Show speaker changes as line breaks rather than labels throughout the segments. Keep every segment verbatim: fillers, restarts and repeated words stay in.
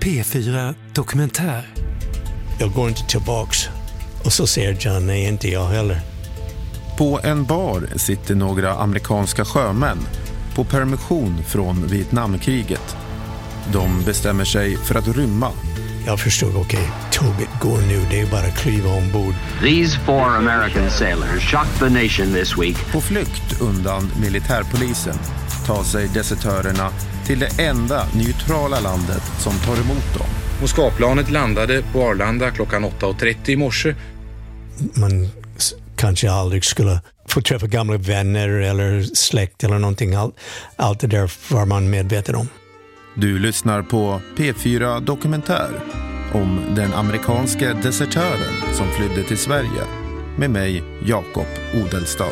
P fyra Dokumentär.
Jag går inte tillbaks. Och så säger John, nej inte jag heller.
På en bar sitter några amerikanska sjömän på permission från Vietnamkriget. De bestämmer sig för att rymma.
Jag förstod, okej, okay, tåget går nu, det är bara att kliva ombord.
These four American sailors shocked the nation this week.
På flykt undan militärpolisen tar sig desertörerna till det enda neutrala landet som tar emot dem.
Moskvaplanet landade på Arlanda klockan åtta och trettio i morse.
Man kanske aldrig skulle få träffa gamla vänner eller släkt eller någonting. Allt, allt det där var man medveten om.
Du lyssnar på P fyra Dokumentär om den amerikanska desertören som flydde till Sverige med mig, Jakob Odelstad.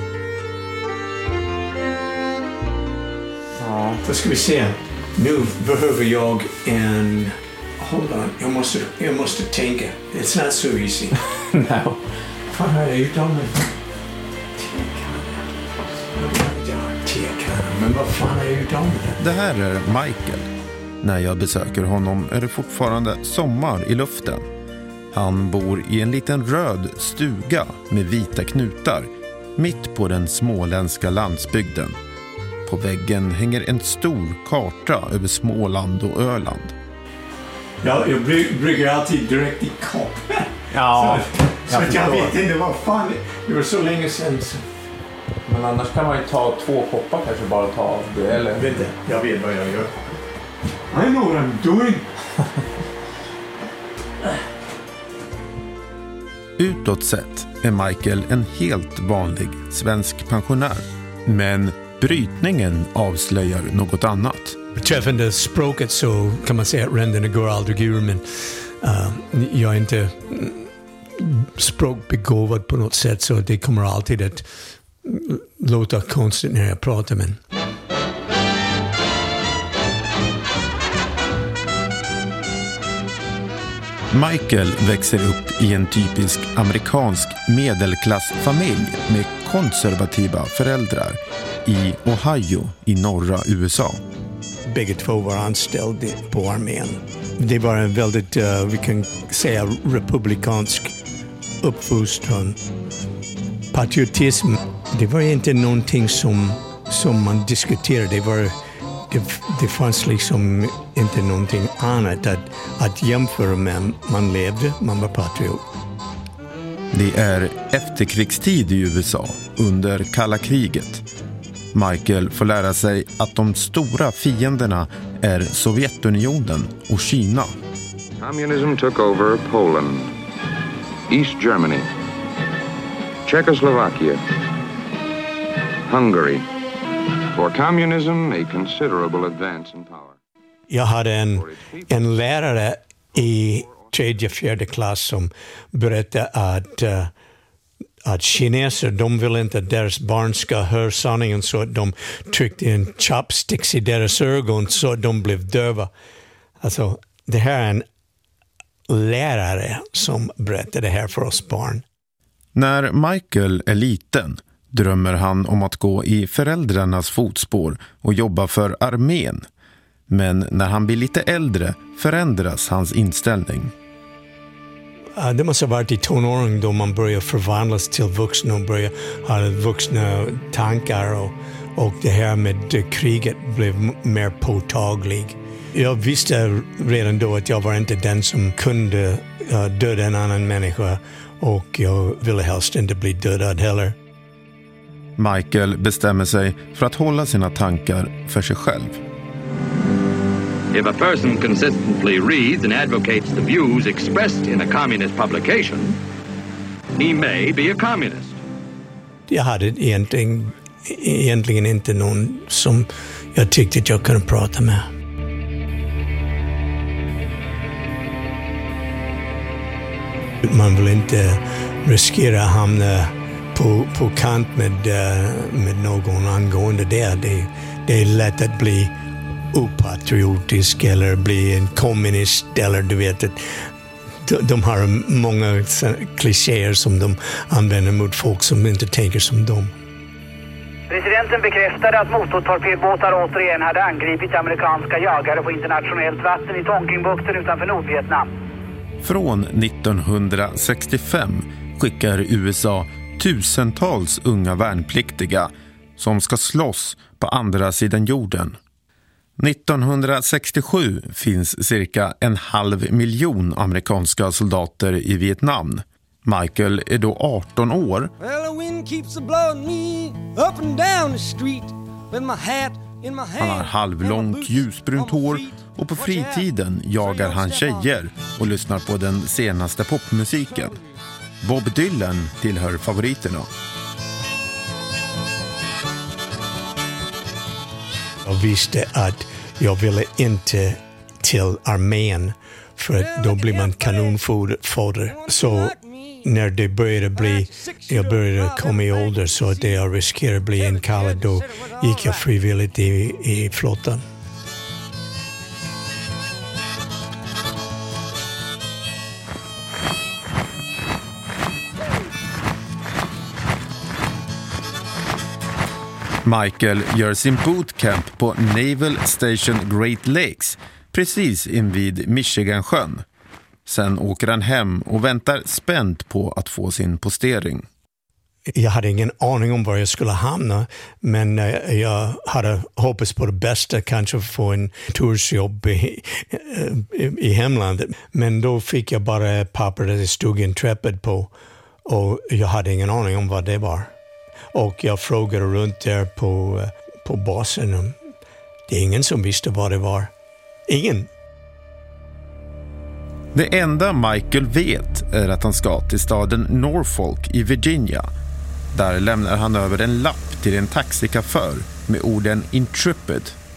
Ja, då ska vi se. Nu behöver jag en... Hold on, jag måste, jag måste tänka. It's not so easy.
No.
Vad har jag gjort om det? Men vad fan har jag gjort om det?
Det här är Michael. När jag besöker honom är det fortfarande sommar i luften. Han bor i en liten röd stuga med vita knutar mitt på den småländska landsbygden. På väggen hänger en stor karta över Småland och Öland.
Ja, jag brukar alltid direkt i kopp.
Ja,
så
jag,
så jag vet inte vad fan, det var så länge sedan. Så.
Men annars kan man ju ta två koppar kanske bara ta av det, eller?
Vet inte, jag vet vad jag gör. I know what I'm doing.
Utåt sett är Michael en helt vanlig svensk pensionär. Men brytningen avslöjar något annat.
Beträffande språket så kan man säga att ränderna går aldrig ur, men uh, jag är inte språkbegåvad på något sätt, så det kommer alltid att låta konstigt när jag pratar. Men
Michael växer upp i en typisk amerikansk medelklassfamilj med konservativa föräldrar i Ohio i norra U S A.
Bägge två var anställda på armén. Det var en väldigt, uh, vi kan säga, republikansk uppfostran. Patriotism, det var inte någonting som, som man diskuterade. Det, var, det, det fanns liksom inte någonting annat att, att jämföra med. Man levde, man var patriot.
Det är efterkrigstid i U S A under kalla kriget. Michael får lära sig att de stora fienderna är Sovjetunionen och Kina.
Communism took over Poland, East Germany, Czechoslovakia, Hungary. For communism, a considerable advance in power.
Jag hade en, en lärare i tredje, fjärde klass som berättade att, uh, att kineser, de vill inte att deras barn ska höra sanningen, så att de tryckte en chopsticks i deras ögon så att de blev döva. Alltså, det här är en lärare som berättade det här för oss barn.
När Michael är liten drömmer han om att gå i föräldrarnas fotspår och jobba för armén. Men när han blir lite äldre förändras hans inställning.
Det måste ha varit i tonåren då man börjar förvandlas till vuxna och börjar ha vuxna tankar, och, och det här med kriget blev mer påtagligt. Jag visste redan då att jag var inte den som kunde uh, döda en annan människa, och jag ville helst inte bli dödad heller.
Michael bestämmer sig för att hålla sina tankar för sig själv.
If a person consistently reads and advocates the views expressed in a communist publication, he may be a communist.
Jag hade egentligen, egentligen inte någon som jag tyckte att jag kunde prata med. Man vill inte riskera att hamna på, på kant med, med någon angående det. det. Det är lätt att bli opatriotisk eller bli en kommunist, eller du vet att de, de har många klichéer som de använder mot folk som inte tänker som dem.
Presidenten bekräftade att motortorpedbåtar återigen hade angripit amerikanska jagare på internationellt vatten i Tonkinbukten utanför Nordvietnam.
Från nittonhundrasextiofem skickar U S A tusentals unga värnpliktiga som ska slåss på andra sidan jorden. nittonhundrasextiosju finns cirka en halv miljon amerikanska soldater i Vietnam. Michael är då arton år. Han har halvlångt ljusbrunt hår och på fritiden jagar han tjejer och lyssnar på den senaste popmusiken. Bob Dylan tillhör favoriterna.
Jag visste att jag ville inte till armén för att då blir man kanonfoder. Så när det började bli, jag började komma i ålder så att jag riskerade att bli inkallad, då gick jag frivilligt i, i flottan.
Michael gör sin bootcamp på Naval Station Great Lakes, precis invid Michigansjön. Sen åker han hem och väntar spänt på att få sin postering.
Jag hade ingen aning om var jag skulle hamna, men jag hade hoppats på det bästa, kanske få en tursjobb i, i, i hemlandet. Men då fick jag bara papper där det stod Intrepid på, och jag hade ingen aning om vad det var. Och jag frågade runt där på, på basen, och det är ingen som visste vad det var. Ingen.
Det enda Michael vet är att han ska till staden Norfolk i Virginia. Där lämnar han över en lapp till en taxichaufför med orden Intrepid.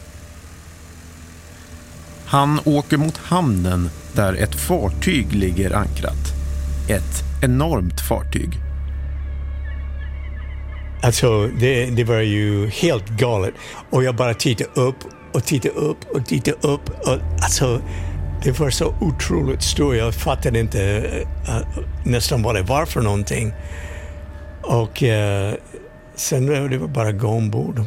Han åker mot hamnen där ett fartyg ligger ankrat. Ett enormt fartyg.
Alltså, det, det var ju helt galet. Och jag bara tittade upp och tittade upp och tittade upp. Och, alltså, det var så otroligt stort. Jag fattade inte uh, nästan vad det var för någonting. Och uh, sen var det bara gå ombord.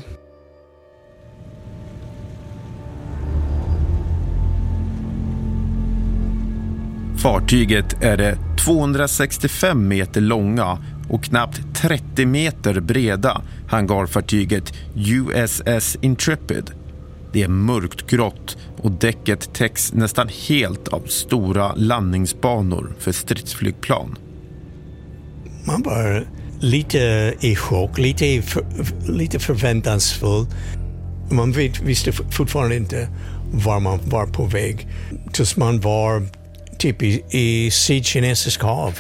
Fartyget är det tvåhundrasextiofem meter långa och knappt trettio meter breda hangarfartyget U S S Intrepid. Det är mörkt grått och däcket täcks nästan helt av stora landningsbanor för stridsflygplan.
Man var lite i chock, lite, för, lite förväntansfull. Man vet, visste fortfarande inte var man var på väg. Tills man var typ i, i Sydkinesisk hav.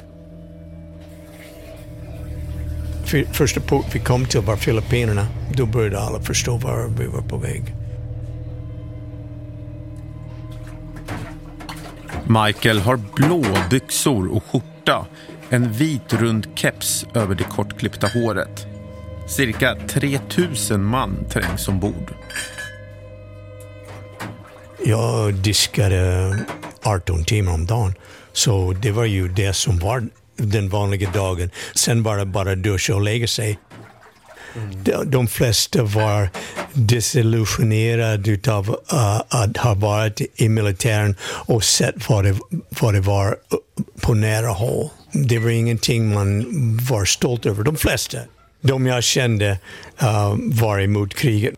För, första punkt vi kom till var Filippinerna. Då började alla förstå var vi var på väg.
Michael har blå byxor och skjorta, en vit rund keps över det kortklippta håret. Cirka tre tusen man trängs ombord.
Jag diskade arton timmar om dagen, så det var ju det som var den vanliga dagen. Sen var det bara duscha och lägga sig. Mm. De, de flesta var desillusionerade av uh, att ha varit i militären och sett vad det, vad det var på nära håll. Det var ingenting man var stolt över. De flesta, de jag kände, uh, var emot kriget.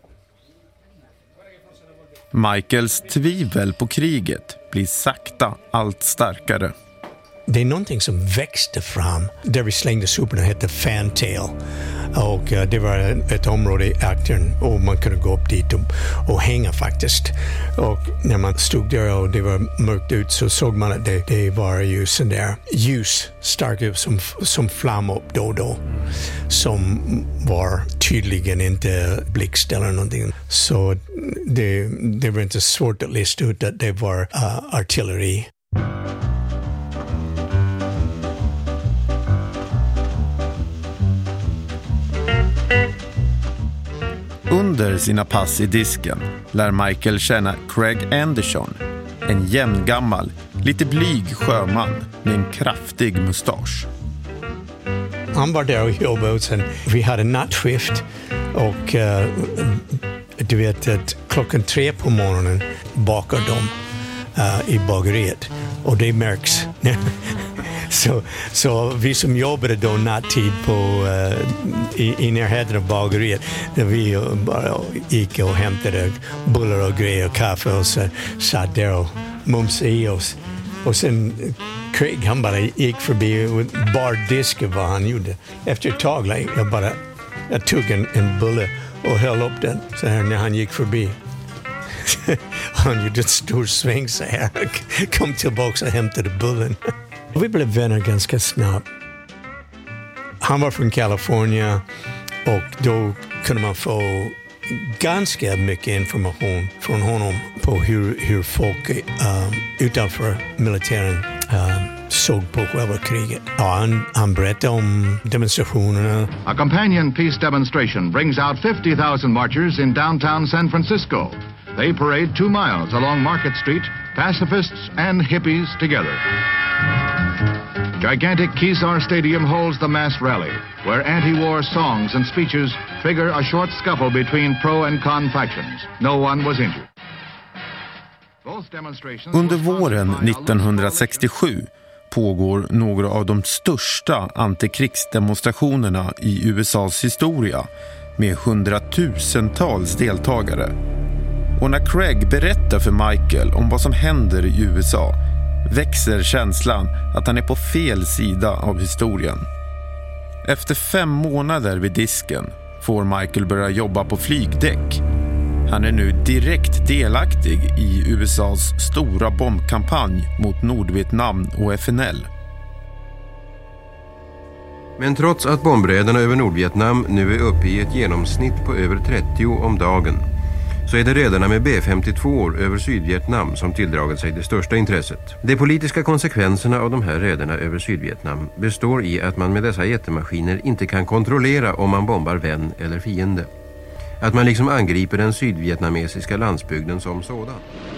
Michaels tvivel på kriget blir sakta allt starkare.
Det är någonting som växte fram där vi slängde soporna, hette Fantail. Och uh, det var ett område i Acton och man kunde gå upp dit och, och hänga faktiskt. Och när man stod där och det var mörkt ut så såg man att det, det var ju sån där ljus starkt som, som flam upp då och då. Som var tydligen inte blixt eller någonting. Så det, det var inte svårt att lista ut att det var uh, artilleri.
Under sina pass i disken lär Michael känna Craig Anderson, en jämngammal, lite blyg sjöman med en kraftig mustasch.
Han var där och jobbade och sen vi hade nattskift Och uh, du vet att klockan tre på morgonen bakar de uh, i bageriet. Och det märks. så, så vi som jobbade då nattid på, uh, i, i närheten av bageriet, där vi bara gick och hämtade bullar och grejer och kaffe och så satt där och mumsade i oss. Och sen Craig, han bara gick förbi och bar disk vad han gjorde. Efter ett tag, like, jag bara jag tog en, en bulle och höll upp den så här när han gick förbi. Han gjorde en stor sväng så här. Kom tillbaka och hämtade bullen. Vi blev vänner ganska snabbt. Han var från Kalifornien och då kunde man få ganska mycket information från honom på hur, hur folk um, utanför militären um, såg på själva kriget. Ja, han, han berättade om demonstrationerna.
A companion peace demonstration brings out fifty thousand marchers in downtown San Francisco. They parade two miles along Market Street, pacifists and hippies together. Gigantic Kezar Stadium holds the mass rally, where anti-war songs and speeches figure a short scuffle between pro and con factions. No one was injured.
Under våren nittonhundrasextiosju pågår några av de största antikrigsdemonstrationerna i U S A:s historia med hundratusentals deltagare. Och när Craig berättar för Michael om vad som händer i U S A växer känslan att han är på fel sida av historien. Efter fem månader vid disken får Michael börja jobba på flygdäck. Han är nu direkt delaktig i U S A:s stora bombkampanj mot Nordvietnam och F N L.
Men trots att bombräderna över Nordvietnam nu är uppe i ett genomsnitt på över trettio om dagen, så är det redarna med B femtiotvå över Sydvietnam som tilldragit sig det största intresset. De politiska konsekvenserna av de här redarna över Sydvietnam består i att man med dessa jättemaskiner inte kan kontrollera om man bombar vän eller fiende. Att man liksom angriper den sydvietnamesiska landsbygden som sådan.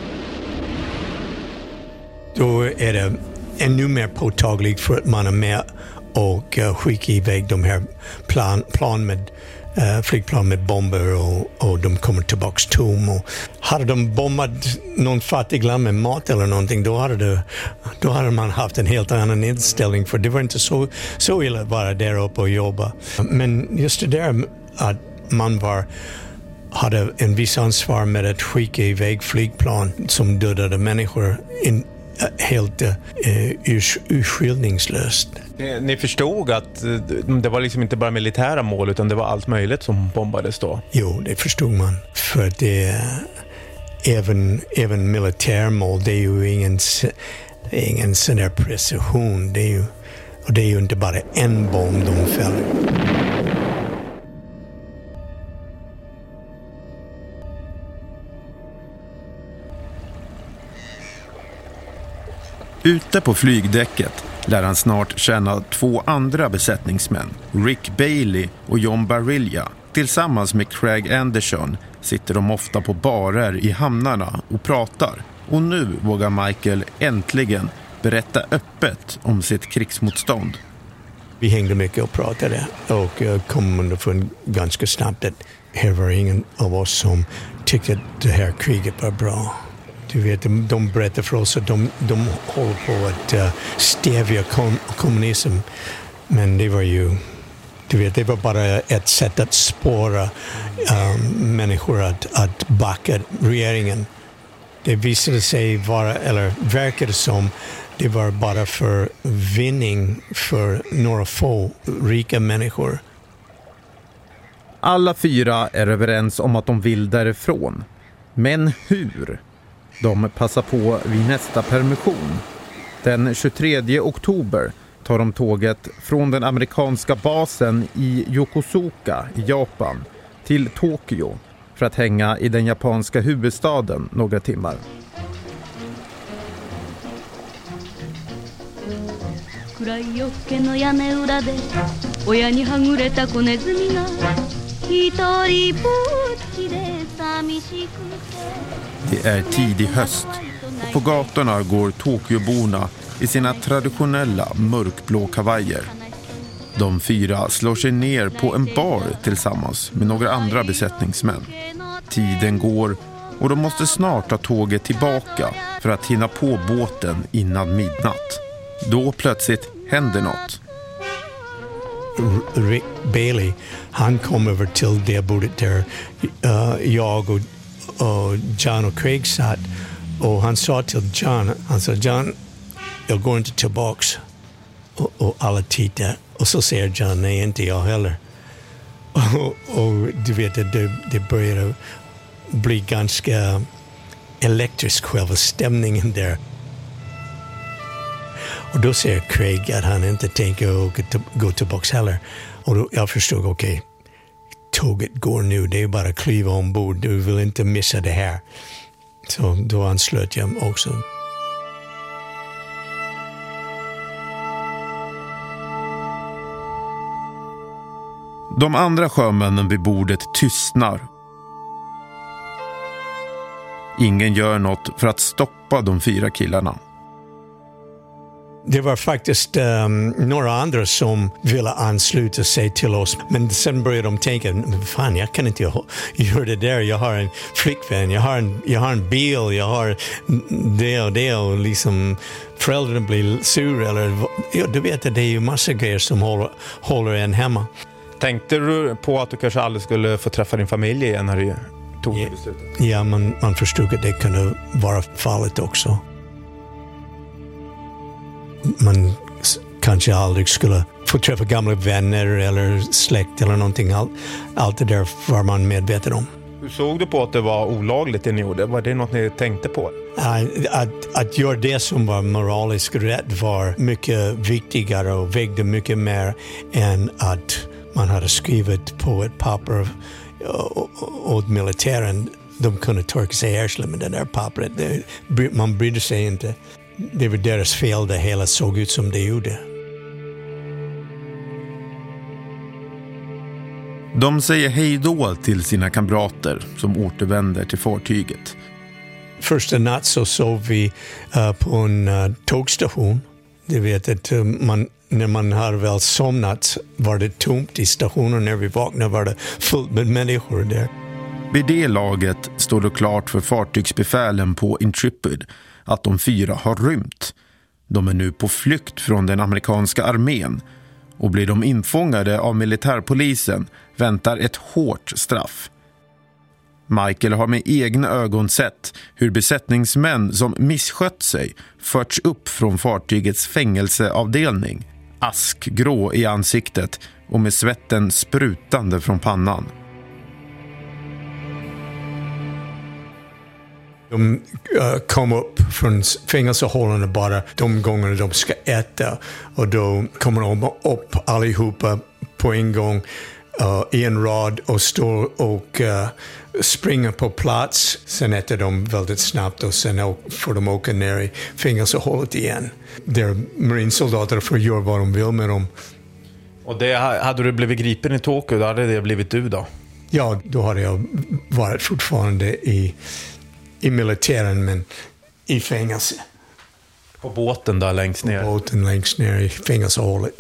Då är det ännu mer påtagligt för att man är med och uh, skicka iväg de här plan, plan med Uh, flygplan med bomber och, och de kommer tillbaka tom. Och hade de bombat någon fattig land med mat eller någonting, då hade, det, då hade man haft en helt annan inställning, för det var inte så, så illa att vara där uppe och jobba. Men just det där att man var, hade en viss ansvar med att skicka iväg flygplan som dödade människor in, helt uh, urskillningslöst.
Ni förstod att det var liksom inte bara militära mål utan det var allt möjligt som bombades då?
Jo, det förstod man. För det även, även militärmål, det är ju ingen, ingen sån där precision. Det är ju, och det är ju inte bara en bomb de fäller.
Ute på flygdäcket lär han snart känna två andra besättningsmän, Rick Bailey och John Barilla. Tillsammans med Craig Anderson sitter de ofta på barer i hamnarna och pratar. Och nu vågar Michael äntligen berätta öppet om sitt krigsmotstånd.
Vi hängde mycket och pratade och kom underfund ganska snabbt att här var ingen av oss som tyckte att det här kriget var bra. Du vet, de, de berättar för oss att de, de håller på att uh, stävja kom, kommunism. Men det var ju, du vet, det var bara ett sätt att spåra um, människor att, att backa regeringen. Det visade sig vara, eller verkade som, det var bara för vinning för några få rika människor.
Alla fyra är överens om att de vill därifrån. Men hur? De passar på vid nästa permission. Den tjugotredje oktober tar de tåget från den amerikanska basen i Yokosuka i Japan till Tokyo för att hänga i den japanska huvudstaden några timmar. Det är tidig höst och på gatorna går Tokyoborna i sina traditionella mörkblå kavajer. De fyra slår sig ner på en bar tillsammans med några andra besättningsmän. Tiden går och de måste snart ta tåget tillbaka för att hinna på båten innan midnatt. Då plötsligt händer något.
Rick Bailey, han kom över till det bordet där uh, jag och, och John och Craig satt. Och han sa till John, han sa John, jag går inte tillbaks. Och, och alla tittar. Och så säger John, nej inte jag heller. Och, och du vet, det, det började bli ganska elektrisk själva stämningen där. Och då säger Craig att han inte tänker gå tillbaka heller. Och då jag förstod, okej, okay, tåget går nu, det är bara att kliva ombord, du vill inte missa det här. Så då anslöt jag också.
De andra sjömännen vid bordet tystnar. Ingen gör något för att stoppa de fyra killarna.
Det var faktiskt um, några andra som ville ansluta sig till oss. Men sen började de tänka, fan jag kan inte göra det där. Jag har en flickvän, jag har en, jag har en bil, jag har det och det. Och liksom föräldrarna blir sur. Eller, ja, du vet att det är ju massa grejer som håller, håller en hemma.
Tänkte du på att du kanske aldrig skulle få träffa din familj igen när du tog det beslutet?
Ja, man, man förstod att det kunde vara fallet också. Man kanske aldrig skulle få träffa gamla vänner eller släkt eller någonting. Allt, allt det där var man medveten om.
Hur såg du på att det var olagligt det ni gjorde? Var det något ni tänkte på?
Att, att, att göra det som var moraliskt rätt var mycket viktigare och vägde mycket mer än att man hade skrivit på ett papper åt militären. De kunde torka sig i ärslet med det där pappret. Det, man brydde sig inte. Det var deras fel, det hela såg ut som det gjorde.
De säger hej då till sina kamrater som återvänder till fartyget.
Första natt så sov vi uh, på en uh, tågstation. Du vet att uh, man, när man hade väl somnat var det tomt i stationen. När vi vaknade var det fullt med människor där.
Vid det laget står det klart för fartygsbefälen på Intrepid att de fyra har rymt. De är nu på flykt från den amerikanska armén och blir de infångade av militärpolisen väntar ett hårt straff. Michael har med egna ögon sett hur besättningsmän som misskött sig förts upp från fartygets fängelseavdelning, askgrå i ansiktet och med svetten sprutande från pannan.
De uh, kom upp från fängelsehållarna bara de gångerna de ska äta. Och då kommer de upp allihopa på en gång uh, i en rad och står och uh, springer på plats. Sen äter de väldigt snabbt och sen får de åka ner i fängelsehållet igen. Där marinsoldater får göra vad de vill med dem.
Och det, hade du blivit gripen i Tokyo, då hade det blivit du då?
Ja, då hade jag varit fortfarande i... i militären, men i fängelse.
På båten där längst ner?
På båten längst ner i fängelsehålet.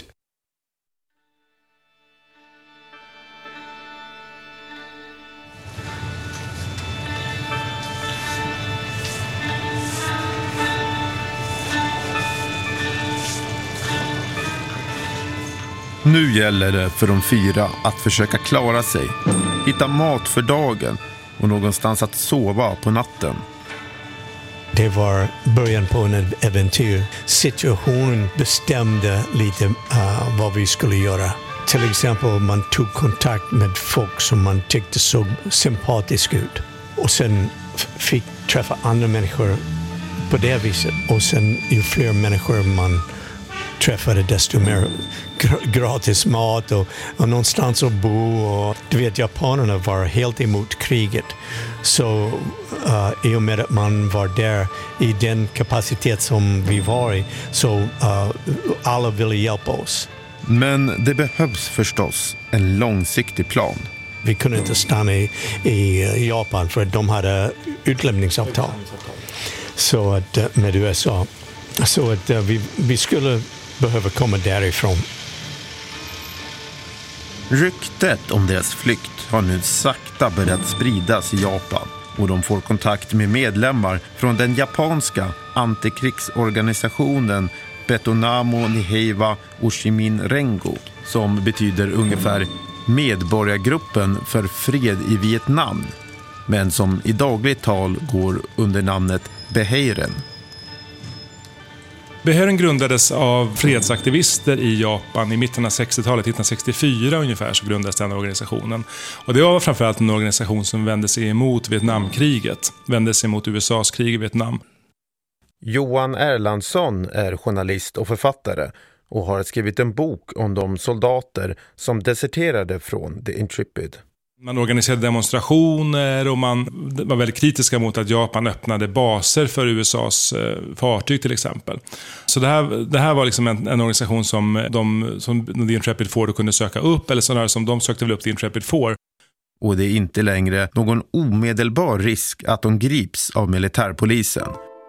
Nu gäller det för de fyra att försöka klara sig, hitta mat för dagen och någonstans att sova på natten.
Det var början på en äventyr. Situationen bestämde lite uh, vad vi skulle göra. Till exempel man tog kontakt med folk som man tyckte såg sympatisk ut. Och sen fick träffa andra människor på det viset. Och sen ju fler människor man träffade desto mer gratis mat och, och någonstans att bo. Och, du vet, japanerna var helt emot kriget. Så uh, i och med att man var där i den kapacitet som vi var i så uh, alla ville hjälpa oss.
Men det behövs förstås en långsiktig plan.
Vi kunde inte stanna i, i Japan för att de hade utlämningsavtal. Så att, med U S A. Så att uh, vi, vi skulle behöva komma därifrån.
Ryktet om deras flykt har nu sakta börjat spridas i Japan och de får kontakt med medlemmar från den japanska antikrigsorganisationen Betonamo Niheiwa Oshimin Rengo, som betyder ungefär medborgargruppen för fred i Vietnam, men som i dagligt tal går under namnet Beheiren.
Beheiren grundades av fredsaktivister i Japan i mitten av sextiotalet, nittonhundrasextiofyra ungefär, så grundades den organisationen. Och det var framförallt en organisation som vände sig emot Vietnamkriget, vände sig emot U S A:s krig i Vietnam.
Johan Erlandsson är journalist och författare och har skrivit en bok om de soldater som deserterade från The Intrepid.
Man organiserade demonstrationer och man var väldigt kritiska mot att Japan öppnade baser för U S A:s fartyg till exempel. Så det här, det här var liksom en, en organisation som, de, som The Intrepid Four kunde söka upp, eller sådär som de sökte väl upp The Intrepid Four.
Och det är inte längre någon omedelbar risk att de grips av militärpolisen.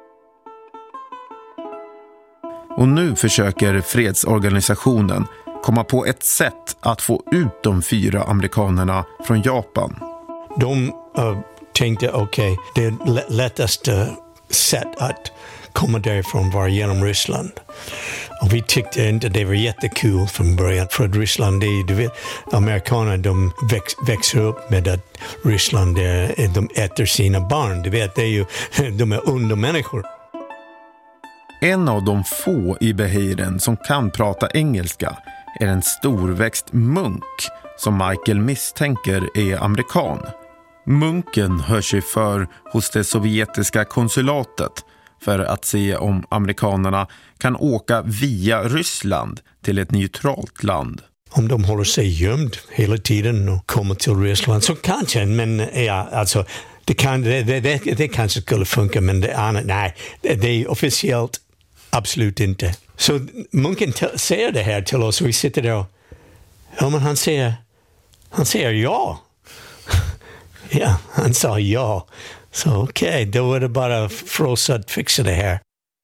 Och nu försöker fredsorganisationen komma på ett sätt att få ut de fyra amerikanerna från Japan.
De uh, tänkte okej, okay, det är lättaste sätt att komma därifrån var genom Ryssland. Och vi tyckte inte det var jättekul från början, för att Ryssland, det är, du vet, amerikanerna de väx, växer upp med att Ryssland är, de äter sina barn, du vet, det är ju, de är undermänniskor.
En av de få i Beheiren som kan prata engelska är en storväxt munk som Michael misstänker är amerikan. Munken hör sig för hos det sovjetiska konsulatet för att se om amerikanerna kan åka via Ryssland till ett neutralt land.
Om de håller sig gömd hela tiden och kommer till Ryssland så kanske, men ja, alltså det, kan, det, det, det, det kanske skulle funka, men det, nej, det, det är officiellt absolut inte. Så munken t- säger det här till oss och vi sitter där och ja, men han säger han säger ja. Ja, han sa ja. Så okej, okay, då är det bara för oss att fixa det här.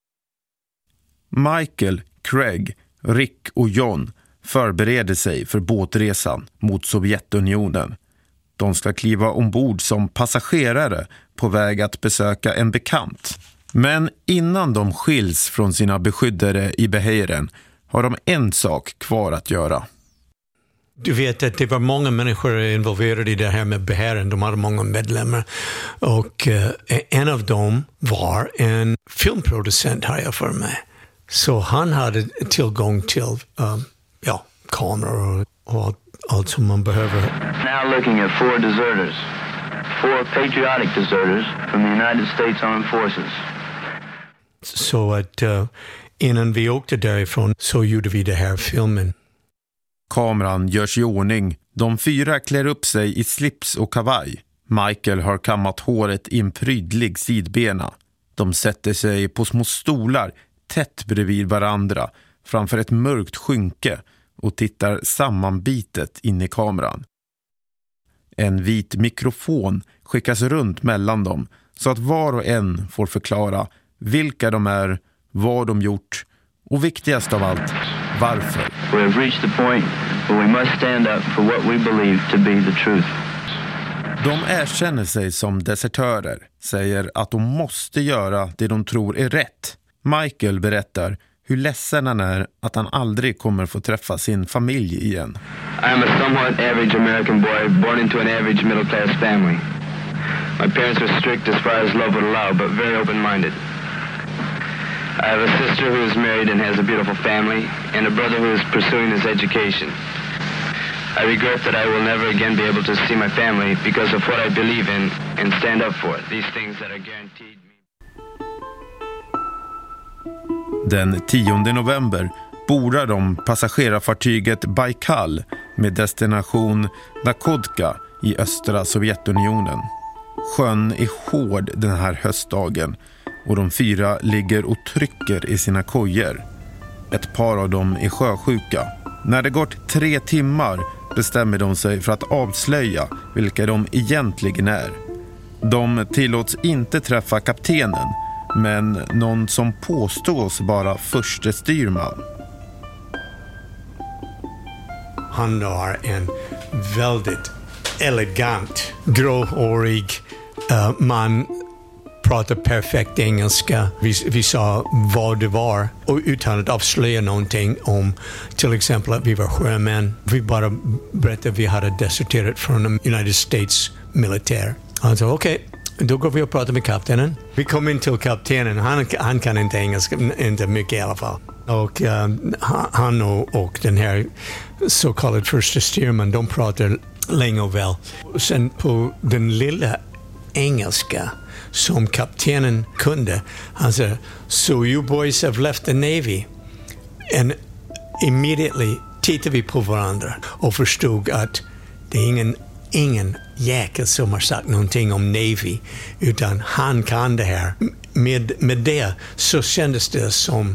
Michael, Craig, Rick och John förbereder sig för båtresan mot Sovjetunionen. De ska kliva ombord som passagerare på väg att besöka en bekant. Men innan de skiljs från sina beskyddare i Beheiren har de en sak kvar att göra.
Du vet att det var många människor involverade i det här med Beheiren. De hade många medlemmar. Och uh, en av dem var en filmproducent, har jag för mig. Så han hade tillgång till um, ja, kameror och allt, allt som man behöver.
Now looking at four deserters. Four patriotic deserters from the United States Armed Forces.
Så att uh, innan vi åkte därifrån så gjorde vi det här filmen.
Kameran görs i ordning. De fyra klär upp sig i slips och kavaj. Michael har kammat håret i en prydlig sidbena. De sätter sig på små stolar tätt bredvid varandra framför ett mörkt skynke och tittar sammanbitet in i kameran. En vit mikrofon skickas runt mellan dem så att var och en får förklara vilka de är, vad de gjort och viktigast av allt, varför.
We have reached the point where we must stand up for what we believe to be the truth.
De erkänner sig som desertörer, säger att de måste göra det de tror är rätt. Michael berättar hur ledsen han är att han aldrig kommer få träffa sin familj igen.
I am a somewhat average American boy born into an average middle class family. My parents were strict as far as love would allow, but very open-minded. I have a sister who is married and has a beautiful family, and a brother who is pursuing his education. I regret that I will never again be able to see my family because of what I believe in and stand up for. These things that are guaranteed me.
Den tionde november bordar de passagerarfartyget Baikal med destination Nakodka i östra Sovjetunionen. Sjön är hård den här höstdagen och de fyra ligger och trycker i sina kojer. Ett par av dem är sjösjuka. När det gått tre timmar bestämmer de sig för att avslöja vilka de egentligen är. De tillåts inte träffa kaptenen, men någon som påstås vara förste styrman.
han har en väldigt elegant, gråhårig uh, man, pratar perfekt engelska. Vi, vi sa vad det var och utan att avslöja någonting om till exempel att vi var sjömän. Vi bara berättade att vi hade deserterat från United States militär. Han sa okej, okay, då går vi och pratar med kaptenen. Vi kom in till kaptenen, han, han kan inte engelska, inte mycket i alla fall. Och uh, han och, och den här så kallade första styrman, de pratar länge och väl. Sen på den lilla engelska som kaptenen kunde, han sa, so you boys have left the Navy. And immediately tittade vi på varandra och förstod att det är ingen, ingen jäkel som har sagt någonting om Navy, utan han kan det här. Med, med det så kändes det som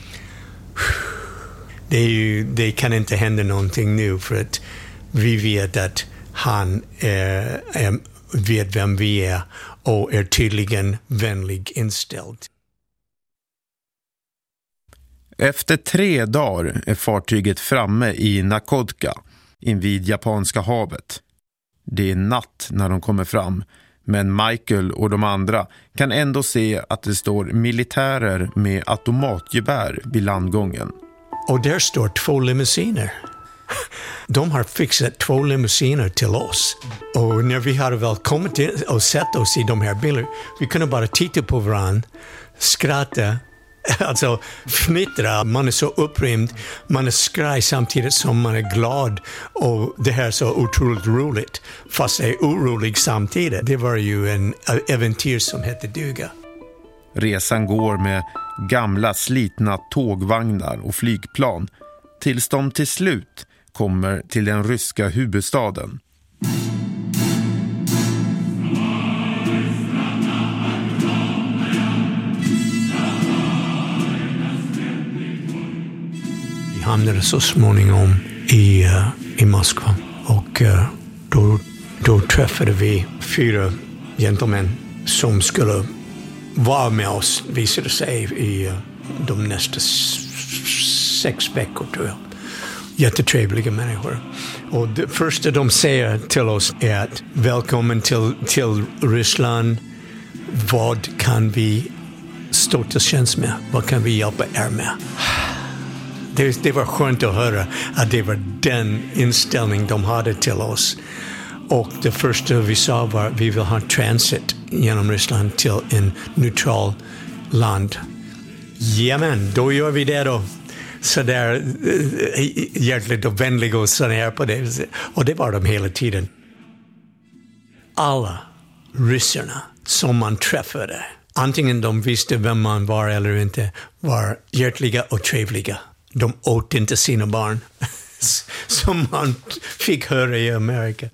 det, är ju, det kan inte hända någonting nu, för att vi vet att han är, är, vet vem vi är och är tydligen vänlig inställd.
Efter tre dagar är fartyget framme i Nakodka, invid Japanska havet. Det är natt när de kommer fram, men Michael och de andra kan ändå se att det står militärer med automatgevär vid landgången.
Och där står två limousiner. De har fixat två limousiner till oss. Och när vi hade väl kommit in och sett oss i de här bilarna, vi kunde bara titta på varandra, skratta, alltså fnittra. Man är så upprymd, man är skraj samtidigt som man är glad. Och det här är så otroligt roligt, fast jag är orolig samtidigt. Det var ju en äventyr som hette duga.
Resan går med gamla slitna tågvagnar och flygplan tills de till slut kommer till den ryska huvudstaden.
Vi hamnade så småningom i, uh, i Moskva och uh, då, då träffade vi fyra gentlemän som skulle vara med oss, visade sig, i uh, de nästa s- sex veckor tror jag. Jättetrevliga människor. Och det första de säger till oss är att välkommen till, till Ryssland. Vad kan vi stå till tjänst med? Vad kan vi hjälpa er med? Det, det var skönt att höra att det var den inställning de hade till oss. Och det första vi sa var att vi vill ha transit genom Ryssland till en neutral land. Jamen, då gör vi det då. Så där hjärtligt och vänliga och sådär här på det. Och det var de hela tiden. Alla ryssarna som man träffade, antingen de visste vem man var eller inte, var hjärtliga och trevliga. De åt inte sina barn, som man fick höra i Amerika.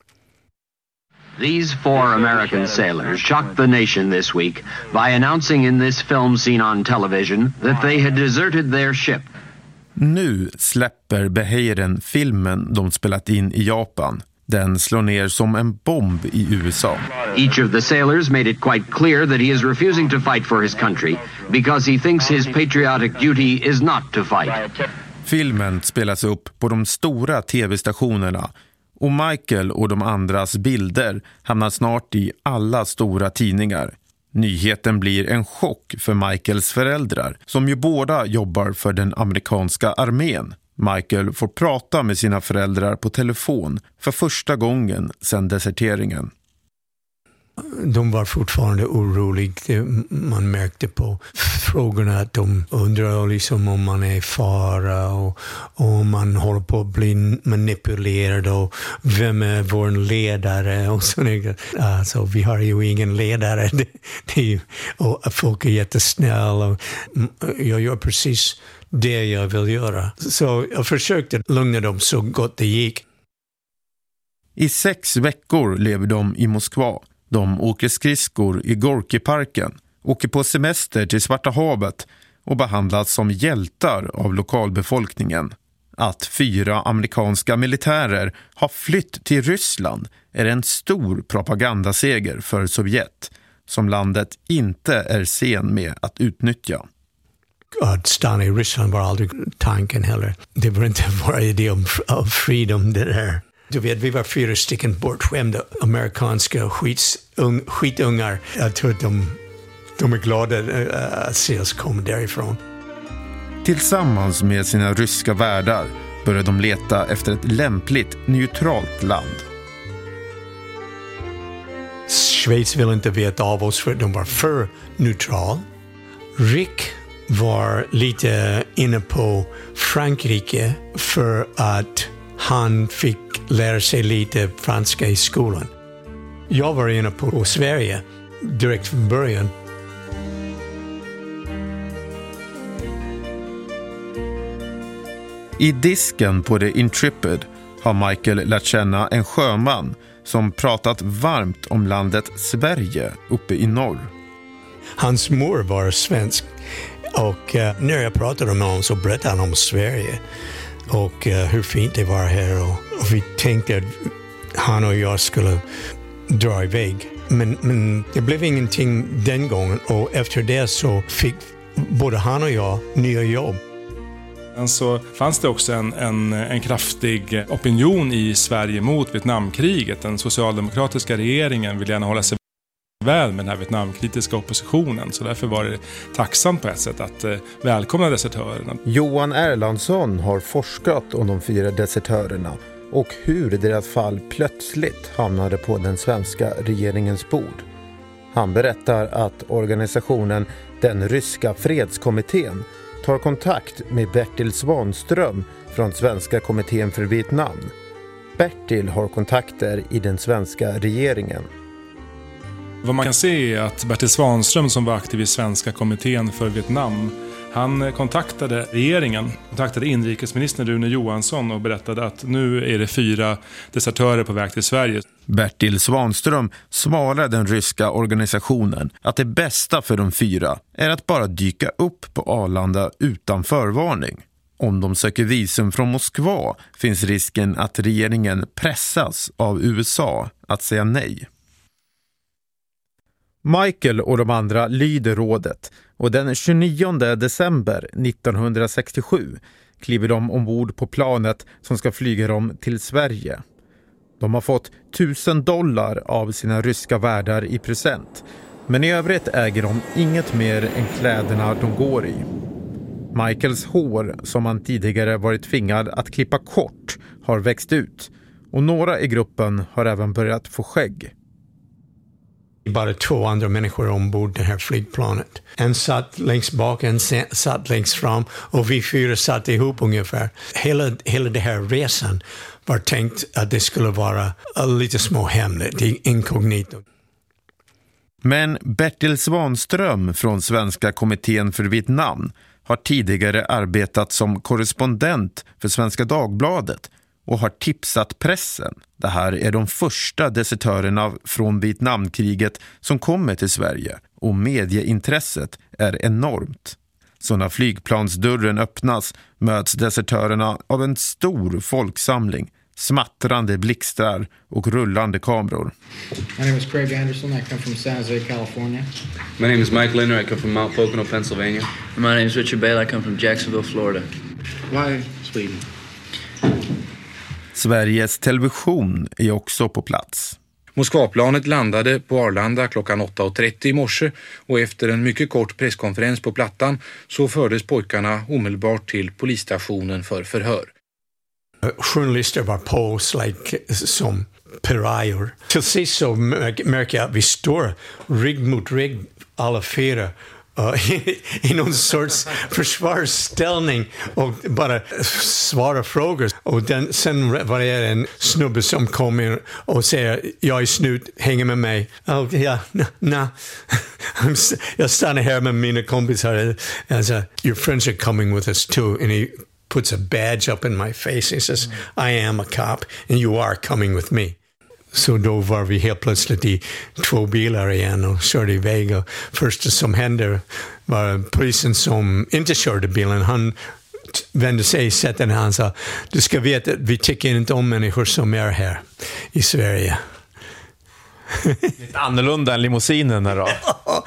These four American sailors shocked the nation this week by announcing in this film seen on television that they had deserted their ship.
Nu släpper Beheiren filmen de spelat in i Japan. Den slår ner som en bomb i U S A.
Each of the sailors made it quite clear that he is refusing to fight for his country because he thinks his patriotic duty is not to fight.
Filmen spelas upp på de stora tv-stationerna och Michael och de andras bilder hamnar snart i alla stora tidningar. Nyheten blir en chock för Michaels föräldrar, som ju båda jobbar för den amerikanska armén. Michael får prata med sina föräldrar på telefon för första gången sedan deserteringen.
De var fortfarande oroliga. Man märkte på frågorna att de undrar liksom om man är i fara och, och om man håller på att bli manipulerad och vem är vår ledare och så. Alltså, vi har ju ingen ledare. Det, det är ju, och folk är jättesnälla och jag gör precis det jag vill göra. Så jag försökte lugna dem så gott det gick.
I sex veckor lever de i Moskva. De åker skridskor i Gorkiparken, åker på semester till Svarta havet och behandlas som hjältar av lokalbefolkningen. Att fyra amerikanska militärer har flytt till Ryssland är en stor propagandaseger för Sovjet, som landet inte är sen med att utnyttja.
Att stanna i Ryssland var aldrig tanken heller. Det var inte vår idé om, om freedom det där. Du vet, vi var fyra stycken bortskämda amerikanska skits, un, skitungar. Jag tror att de, de är glada att se oss komma därifrån.
Tillsammans med sina ryska värdar började de leta efter ett lämpligt neutralt land.
Schweiz ville inte veta av oss för de var för neutral. Rick var lite inne på Frankrike för att han fick lära sig lite franska i skolan. Jag var inne på Sverige direkt från början.
I disken på The Intrepid har Michael lärt känna en sjöman som pratat varmt om landet Sverige uppe i norr.
Hans mor var svensk och uh, när jag pratade med honom så berättade han om Sverige och uh, hur fint det var här och, och vi tänkte att han och jag skulle dra iväg. Men, men det blev ingenting den gången och efter det så fick både han och jag nya jobb.
Så fanns det också en, en, en kraftig opinion i Sverige mot Vietnamkriget. Den socialdemokratiska regeringen ville gärna hålla sig väl med den här Vietnamkritiska oppositionen. Så därför var det tacksamt på ett sätt att eh, välkomna desertörerna.
Johan Erlandsson har forskat om de fyra desertörerna och hur deras fall plötsligt hamnade på den svenska regeringens bord. Han berättar att organisationen Den ryska fredskommittén tar kontakt med Bertil Svanström från Svenska kommittén för Vietnam. Bertil har kontakter i den svenska regeringen.
Vad man kan se är att Bertil Svanström som var aktiv i Svenska kommittén för Vietnam, han kontaktade regeringen, kontaktade inrikesminister Rune Johansson och berättade att nu är det fyra desertörer på väg till Sverige.
Bertil Svanström svarar den ryska organisationen att det bästa för de fyra är att bara dyka upp på Arlanda utan förvarning. Om de söker visum från Moskva finns risken att regeringen pressas av U S A att säga nej. Michael och de andra lyder rådet och den tjugonionde december nittonhundrasextiosju kliver de ombord på planet som ska flyga dem till Sverige. De har fått tusen dollar av sina ryska värdar i present, men i övrigt äger de inget mer än kläderna de går i. Michaels hår, som han tidigare varit tvingad att klippa kort, har växt ut och några i gruppen har även börjat få skägg.
Bara två andra människor ombord det här flygplanet. En satt längst bak, en satt längst fram och vi fyra satt ihop ungefär. Hela, hela den här resan var tänkt att det skulle vara lite små hemligt, inkognito.
Men Bertil Svanström från Svenska kommittén för Vietnam har tidigare arbetat som korrespondent för Svenska Dagbladet och har tipsat pressen. Det här är de första desertörerna från Vietnamkriget som kommer till Sverige och medieintresset är enormt. Så när flygplansdörren öppnas möts desertörerna av en stor folksamling, smattrande blixtrar och rullande kameror.
My name is Craig Anderson. I come from San Jose, California.
My name is Mike Linder. I come from Mount Pocono, Pennsylvania.
My name is Richard Bale. I come from Jacksonville, Florida.
Why Sweden?
Sveriges Television är också på plats.
Moskvaplanet landade på Arlanda klockan åtta och trettio i morse och efter en mycket kort presskonferens på plattan så fördes pojkarna omedelbart till polisstationen för förhör.
Journalister var på like, som parior. Till sist så märker jag att vi står rygg mot rygg alla fyra. Uh, i, i någon sorts försvarsställning och bara svara frågor. Och den, sen var det en snubbe som kom in och säger jag är snut, hänger med mig. Och ja, nej. Na. Jag stannar här med mina kompisar. Alltså, your friends are coming with us too. And he puts a badge up in my face. He says, I am a cop and you are coming with me. Så då var vi helt plötsligt i två bilar igen och körde iväg. Och första som hände var polisen som inte körde bilen. Han vände sig i sätten och han sa, du ska veta att vi tycker inte om människor som är här i Sverige.
Lite annorlunda än limousinen här då.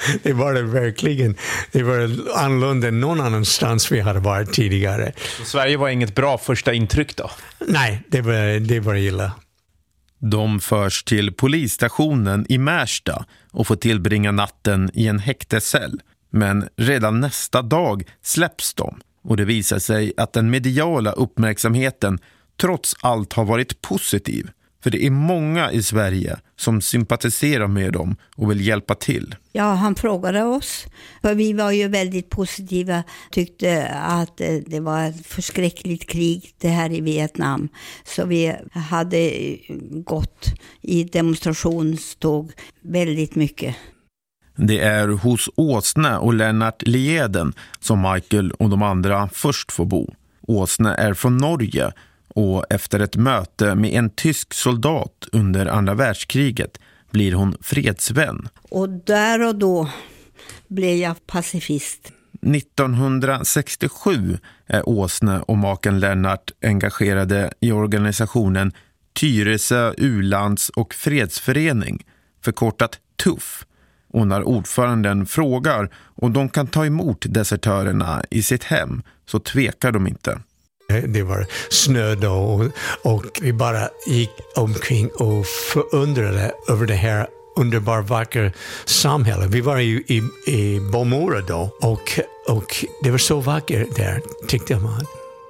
det var det verkligen. Det var annorlunda än någon annanstans vi hade varit tidigare.
Så Sverige var inget bra första intryck då?
Nej, det var, det var illa.
De förs till polisstationen i Märsta och får tillbringa natten i en häktescell. Men redan nästa dag släpps de och det visar sig att den mediala uppmärksamheten trots allt har varit positiv. För det är många i Sverige som sympatiserar med dem och vill hjälpa till.
Ja, han frågade oss. För vi var ju väldigt positiva. Tyckte att det var ett förskräckligt krig det här i Vietnam. Så vi hade gått i demonstrationståg väldigt mycket.
Det är hos Åsne och Lennart Lieden som Michael och de andra först får bo. Åsne är från Norge och efter ett möte med en tysk soldat under andra världskriget blir hon fredsvän.
Och där och då blev jag pacifist.
nittonhundrasextiosju är Åsne och maken Lennart engagerade i organisationen Tyresö U-lands- och fredsförening, förkortat T U F. Och när ordföranden frågar om de kan ta emot desertörerna i sitt hem så tvekar de inte.
Det var snö då och, och vi bara gick omkring och förundrade över det här underbara vackra samhället. Vi var ju i, i Bomora då och, och det var så vackert där, tyckte man.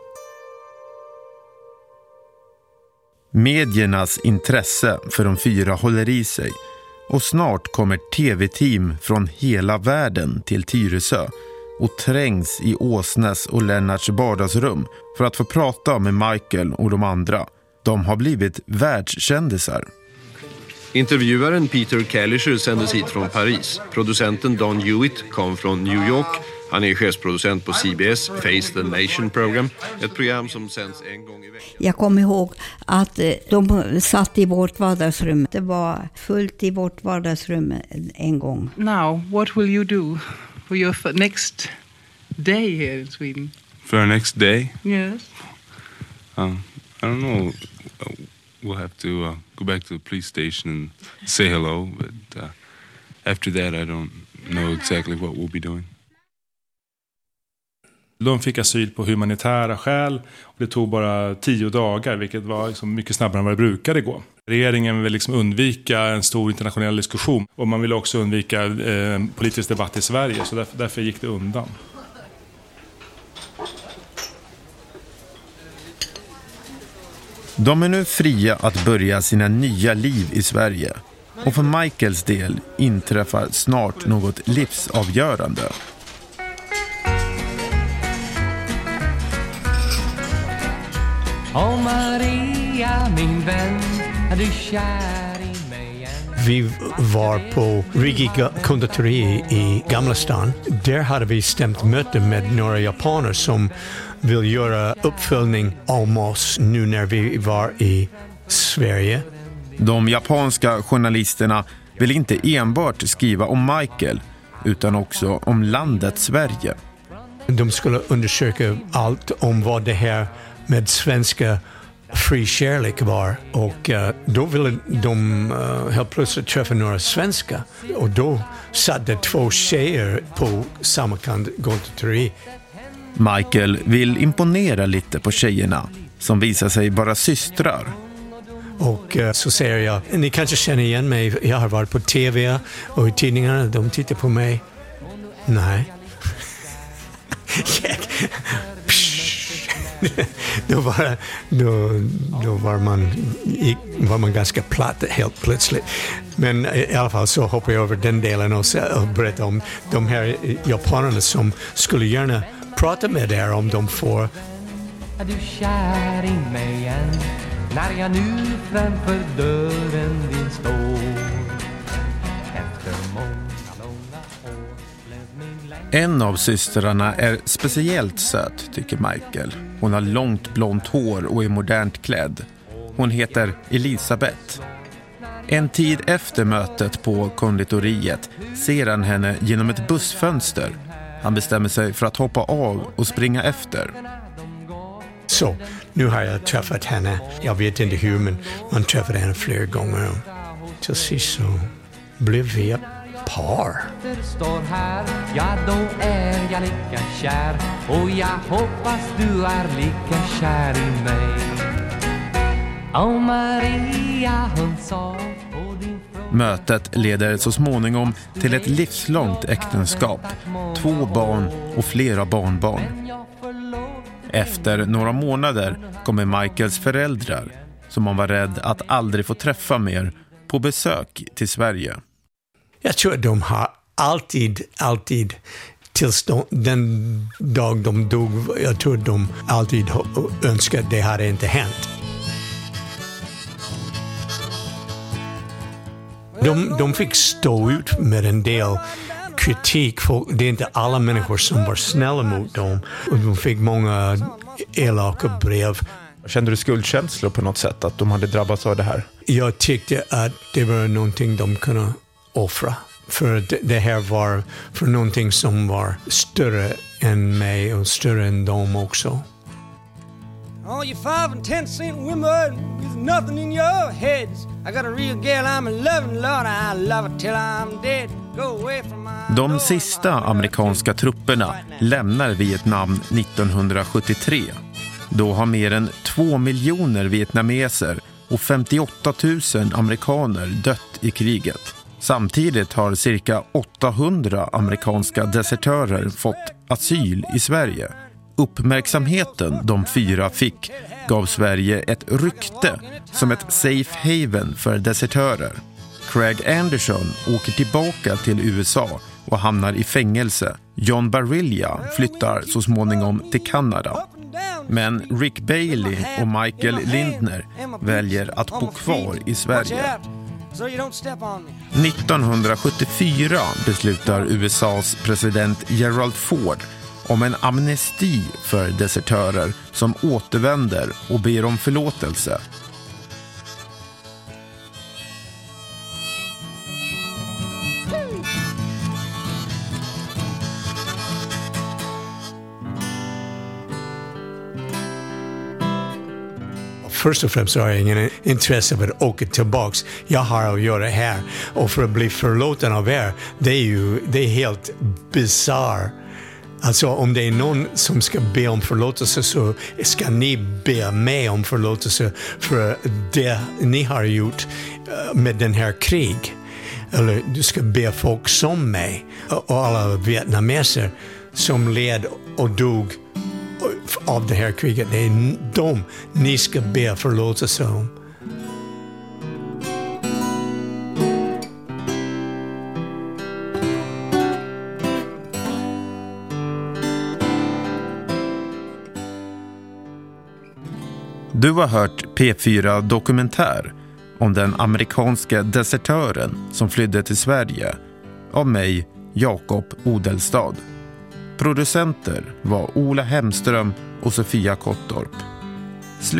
Mediernas intresse för de fyra håller i sig och snart kommer tv-team från hela världen till Tyresö och trängs i Åsnes och Lennarts vardagsrum för att få prata med Michael och de andra. De har blivit världskändisar.
Intervjuaren Peter Kalischer sändes hit från Paris. Producenten Don Hewitt kom från New York. Han är chefsproducent på C B S Face the Nation Program, ett program som sänds en gång i veckan.
Jag kommer ihåg att de satt i vårt vardagsrum. Det var fullt i vårt vardagsrum en gång.
Now, what will you do for your f- next day here in Sweden?
For our next day?
Yes.
Um, I don't know. We'll have to uh, go back to the police station and say hello. But uh, after that, I don't know exactly what we'll be doing.
De fick asyl på humanitära skäl och det tog bara tio dagar, vilket var liksom mycket snabbare än vad det brukade gå. Regeringen vill liksom undvika en stor internationell diskussion och man vill också undvika eh, politisk debatt i Sverige, så därför, därför gick det undan.
De är nu fria att börja sina nya liv i Sverige. Och för Michaels del inträffar snart något livsavgörande.
Åh Maria, min vän, är du kär i mig än?
Vi var på Rigi konditori i Gamla stan. Där hade vi stämt möte med några japaner som vill göra uppföljning om oss nu när vi var i Sverige.
De japanska journalisterna vill inte enbart skriva om Michael utan också om landet Sverige.
De skulle undersöka allt om vad det här med svenska fri kärlek var och uh, då ville de uh, helt plötsligt träffa några svenska och då satt det två tjejer på samma konditori.
Michael vill imponera lite på tjejerna som visar sig vara systrar.
Och uh, så säger jag, ni kanske känner igen mig, jag har varit på tv och i tidningarna, de tittar på mig. Nej. då, var, då, då var, man, var man ganska platt helt plötsligt. Men i alla fall så hoppar jag över den delen och, och berättar om de här japanerna som skulle gärna prata med er om de får.
Är du kär i mig än? När jag nu framför dörren din står. Efter många långa år blev min längtan.
En av systrarna är speciellt söt, tycker Michael. Hon har långt blont hår och är modernt klädd. Hon heter Elisabeth. En tid efter mötet på konditoriet ser han henne genom ett bussfönster. Han bestämmer sig för att hoppa av och springa efter.
Så, nu har jag träffat henne. Jag vet inte hur, men man träffade henne flera gånger. Till sist så blev vi par.
Står här, ja då är jag lika kär. Och jag hoppas du är lika kär i mig. Och Maria hon sa på din fråga.
Mötet leder så småningom till ett livslångt äktenskap, två barn och flera barnbarn. Efter några månader kommer Michaels föräldrar, som han var rädd att aldrig få träffa mer, på besök till Sverige.
Jag tror att de har alltid, alltid, tills de, den dag de dog, jag tror att de alltid önskade att det hade inte hänt. De, de fick stå ut med en del kritik. Det är inte alla människor som var snälla mot dem. Och de fick många elaka brev.
Kände du skuldkänslor på något sätt att de hade drabbats av det här?
Jag tyckte att det var någonting de kunde offra. För det här var för någonting som var större än mig och större än dem också.
All you five and ten cent women with nothing in your heads. I got a real girl I'm in loving, Lord, I love her till I'm dead. Go away from my...
De sista amerikanska trupperna lämnar Vietnam nittonhundrasjuttiotre. Då har mer än två miljoner vietnameser och femtioåtta tusen amerikaner dött i kriget. Samtidigt har cirka åttahundra amerikanska desertörer fått asyl i Sverige. Uppmärksamheten de fyra fick gav Sverige ett rykte som ett safe haven för desertörer. Craig Anderson åker tillbaka till U S A och hamnar i fängelse. John Barilla flyttar så småningom till Kanada. Men Rick Bailey och Michael Lindner väljer att bo kvar i Sverige. nittonhundrasjuttiofyra beslutar U S A:s president Gerald Ford om en amnesti för desertörer som återvänder och ber om förlåtelse.
Först och främst har jag ingen intresse av att åka tillbaks. Jag har att göra här. Och för att bli förlåten av er, det är ju det är helt bizarr. Alltså om det är någon som ska be om förlåtelse så ska ni be mig om förlåtelse för det ni har gjort med den här krig. Eller du ska be folk som mig och alla vietnameser som led och dog av det här kriget. Det är de ni ska be förlåtelse om.
Du har hört P fyra Dokumentär om den amerikanska desertören som flydde till Sverige av mig, Jakob Odelstad. Producenter var Ola Hemström och Sofia Kottorp.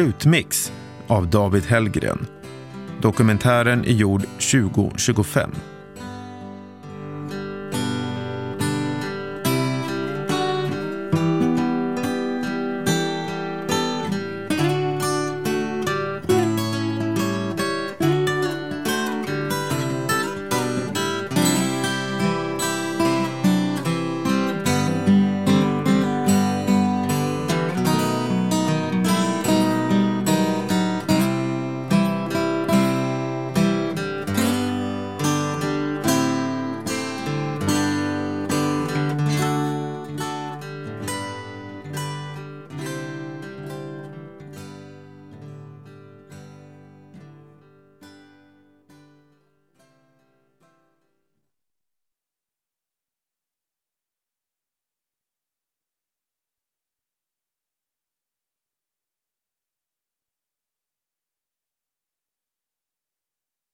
Slutmix av David Hellgren. Dokumentären är gjord tjugo tjugofem.